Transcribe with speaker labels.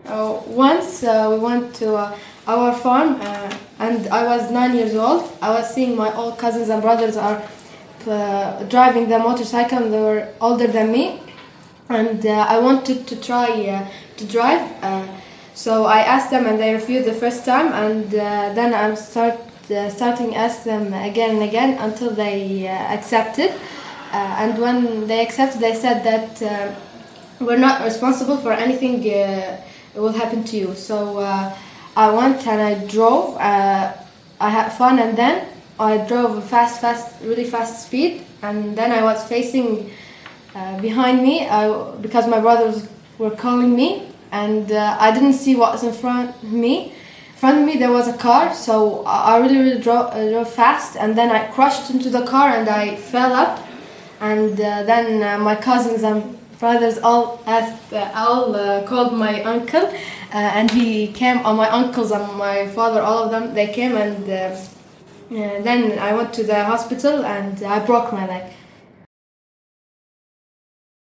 Speaker 1: Once we went to our farm, and I was 9 years old. I was seeing my old cousins and brothers are driving the motorcycle, and they were older than me. And I wanted to try to drive. So I asked them, and they refused the first time. And then I starting ask them again and again until they accepted. And when they accepted, they said that we're not responsible for anything will happen to you. So I went and I drove. I had fun, and then I drove really fast speed. And then I was facing behind me because my brothers were calling me, and I didn't see what was in front of me. In front of me there was a car, so I really drove fast, and then I crashed into the car and I fell up. And then my cousins and brothers all called my uncle, and he came. My uncles and my father, all of them, they came, and then I went to the hospital and I broke my leg.